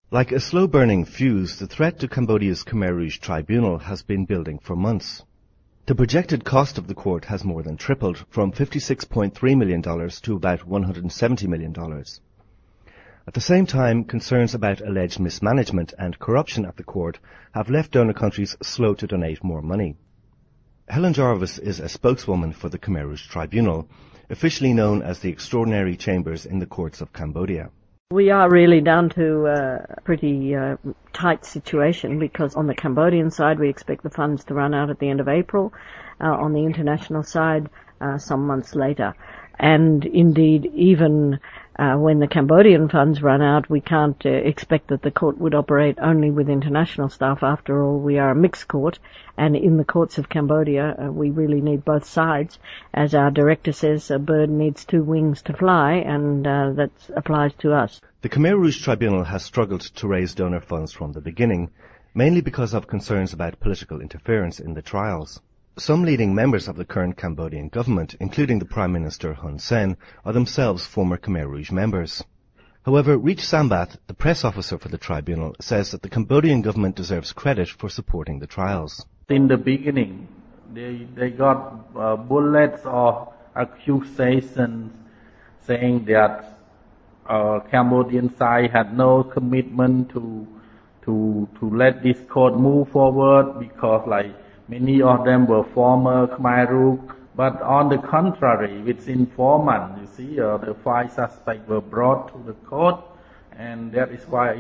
Like a slow-burning fuse, the threat to Cambodia's Khmer Rouge Tribunal has been building for months. The projected cost of the court has more than tripled, from $56.3 million to about $170 million. At the same time, concerns about alleged mismanagement and corruption at the court have left donor countries slow to donate more money. Helen Jarvis is a spokeswoman for the Khmer Rouge Tribunal, officially known as the Extraordinary Chambers in the Courts of Cambodia. We are really down to a pretty tight situation because on the Cambodian side we expect the funds to run out at the end of April, on the international side some months later. And indeed, even when the Cambodian funds run out, we can't expect that the court would operate only with international staff. After all, we are a mixed court, and in the courts of Cambodia, we really need both sides. As our director says, a bird needs two wings to fly, and that applies to us. The Khmer Rouge Tribunal has struggled to raise donor funds from the beginning, mainly because of concerns about political interference in the trials. Some leading members of the current Cambodian government, including the Prime Minister Hun Sen, are themselves former Khmer Rouge members. However, Reach Sambat, the press officer for the tribunal, says that the Cambodian government deserves credit for supporting the trials. In the beginning, they got bullets or accusations saying that Cambodian side had no commitment to let this court move forward because many of them were former Khmer Rouge, but on the contrary, within 4 months, the 5 suspects were brought to the court, and that is why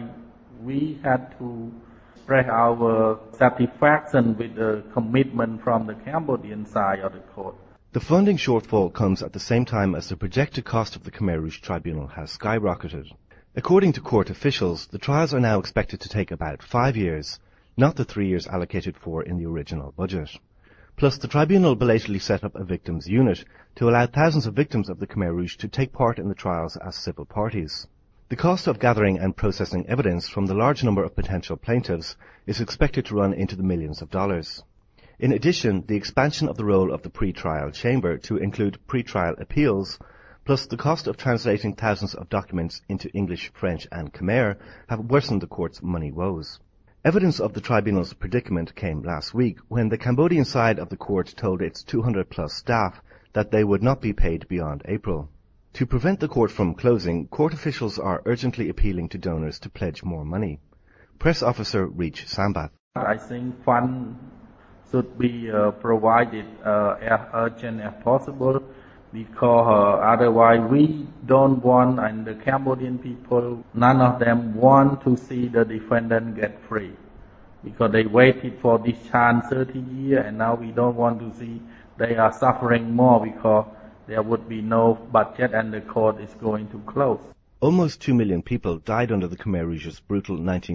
we had to express our satisfaction with the commitment from the Cambodian side of the court. The funding shortfall comes at the same time as the projected cost of the Khmer Rouge Tribunal has skyrocketed. According to court officials, the trials are now expected to take about 5 years, not the 3 years allocated for in the original budget. Plus, the tribunal belatedly set up a victims unit to allow thousands of victims of the Khmer Rouge to take part in the trials as civil parties. The cost of gathering and processing evidence from the large number of potential plaintiffs is expected to run into the millions of dollars. In addition, the expansion of the role of the pre-trial chamber to include pre-trial appeals, plus the cost of translating thousands of documents into English, French and Khmer have worsened the court's money woes. Evidence of the tribunal's predicament came last week when the Cambodian side of the court told its 200-plus staff that they would not be paid beyond April. To prevent the court from closing, court officials are urgently appealing to donors to pledge more money. Press officer Reach Sambat. I think funds should be provided as urgent as possible because otherwise we don't want, and the Cambodian people, none of them want to see the defendant get free because they waited for this chance 30 years and now we don't want to see they are suffering more because there would be no budget and the court is going to close. Almost 2 million people died under the Khmer Rouge's brutal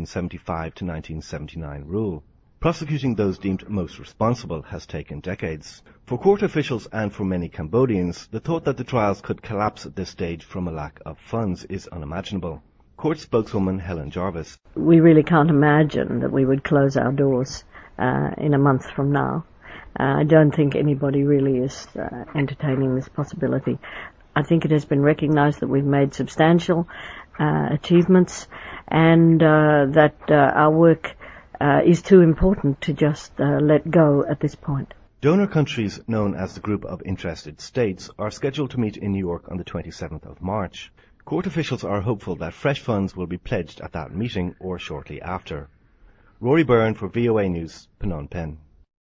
1975 to 1979 rule. Prosecuting those deemed most responsible has taken decades. For court officials and for many Cambodians, the thought that the trials could collapse at this stage from a lack of funds is unimaginable. Court spokeswoman Helen Jarvis. We really can't imagine that we would close our doors in a month from now. I don't think anybody really is entertaining this possibility. I think it has been recognized that we've made substantial achievements and that our work is too important to just let go at this point. Donor countries, known as the Group of Interested States, are scheduled to meet in New York on the 27th of March. Court officials are hopeful that fresh funds will be pledged at that meeting or shortly after. Rory Byrne for VOA News, Phnom Penh.